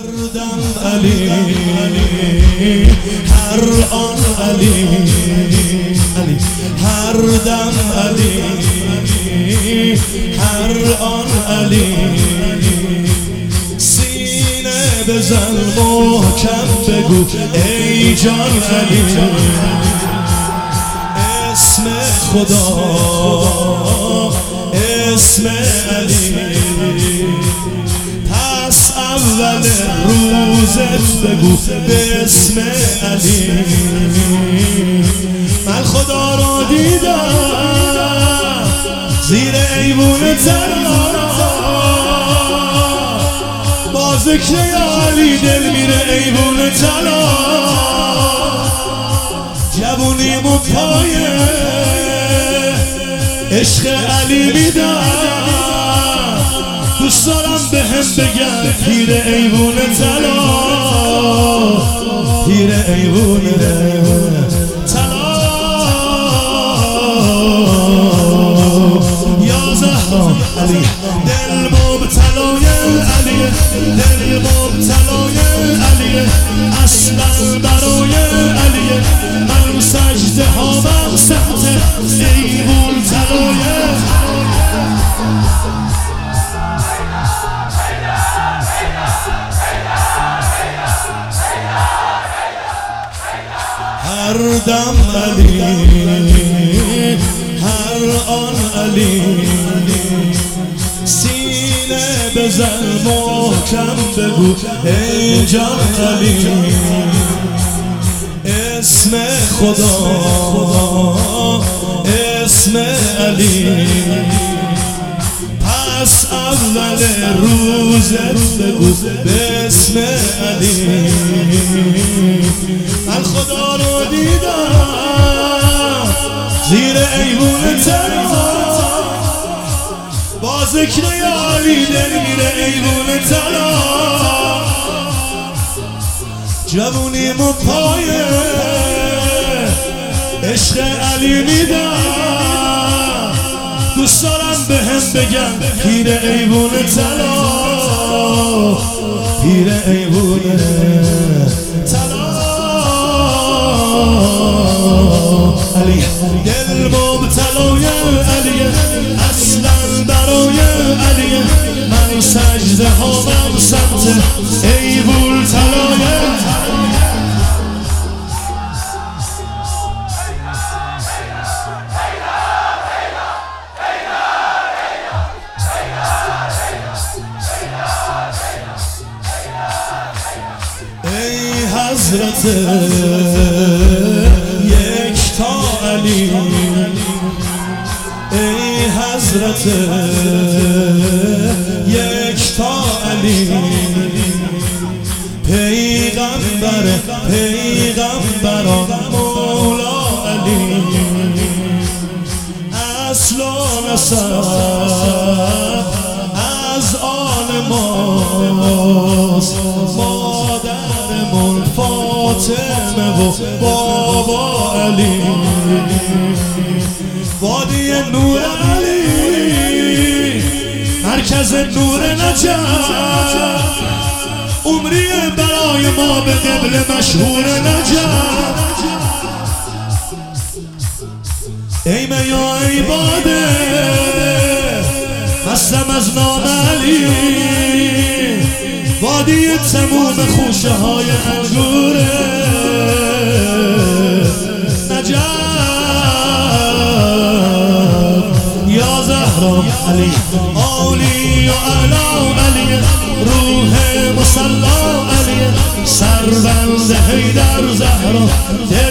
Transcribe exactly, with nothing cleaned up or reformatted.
دم علی هر آن علی علی هر دم علی هر آن علی سینه بزن محکم بگو ای جان علی اسم خدا اسم علی پس اول روزت بگو به اسم علی من خدا رو دیدم زیر ایوون تنها با ذکر علی دل میره ایوون تنها جوونیمو پایه عشق علی میدم دوست دارم به هم بگم پیر ایوون طلا پیر ایوون طلا یا زهرا علی دل مبتلای علی دل مبتلای علی اصلا برای علی من سجده ها مقصد ایوون طلای هر دم علی هر آن علی سینه بزن محکم بگو ای جان علی اسم خدا اسم علی پس اول روزت بگو به اسم علی من خدا رو دیدم زیر ایوون تنها با ذکر علی دل میره ایوون تنها جوونیمو پایه عشق علی میدم دوست دارم به هم بگم پیر ایوون طلا پیر ایوون طلا علی دل مبتلای علی اصلا برای علی من سجده ها من سمت ایوون طلای ای حضرت یکتا علی ای حضرت یکتا علی پیغمبر پیغمبران مولا علی اصل و نسب از آن ماست مادرمون فاطمه و بابا علی وادی نور علی مرکز نور نجف عمری برای ما به قبل مشهور نجف ای میا ای باده مستم از نام علی وادی تموم خوشه های انگور نجف یا زهرا علی اولی و اعلی علی روح مصلا علی سربند حیدر زهرا